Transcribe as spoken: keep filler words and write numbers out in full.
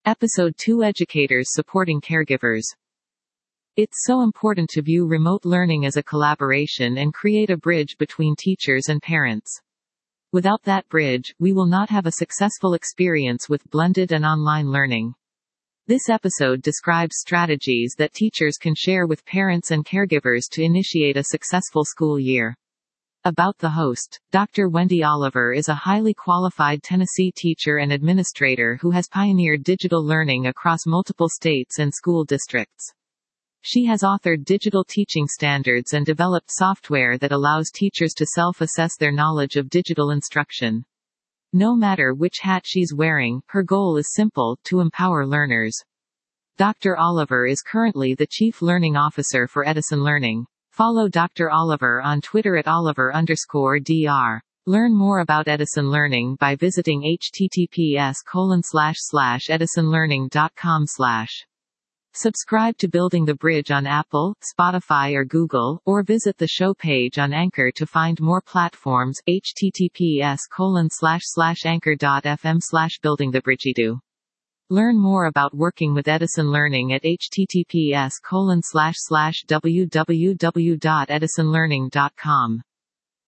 Episode two: Educators Supporting Caregivers. It's so important to view remote learning as a collaboration and create a bridge between teachers and parents. Without that bridge, we will not have a successful experience with blended and online learning. This episode describes strategies that teachers can share with parents and caregivers to initiate a successful school year. About the host. Doctor Wendy Oliver is a highly qualified Tennessee teacher and administrator who has pioneered digital learning across multiple states and school districts. She has authored digital teaching standards and developed software that allows teachers to self-assess their knowledge of digital instruction. No matter which hat she's wearing, her goal is simple: to empower learners. Doctor Oliver is currently the Chief Learning Officer for Edison Learning. Follow Doctor Oliver on Twitter at Oliver underscore dr. Learn more about Edison Learning by visiting https colon slash slash edisonlearning.com slash. Subscribe to Building the Bridge on Apple, Spotify or Google, or visit the show page on Anchor to find more platforms. https colon slash slash anchor.fm slash building the bridgedo. Learn more about working with Edison Learning at https colon slash slash www dot edisonlearning dot com.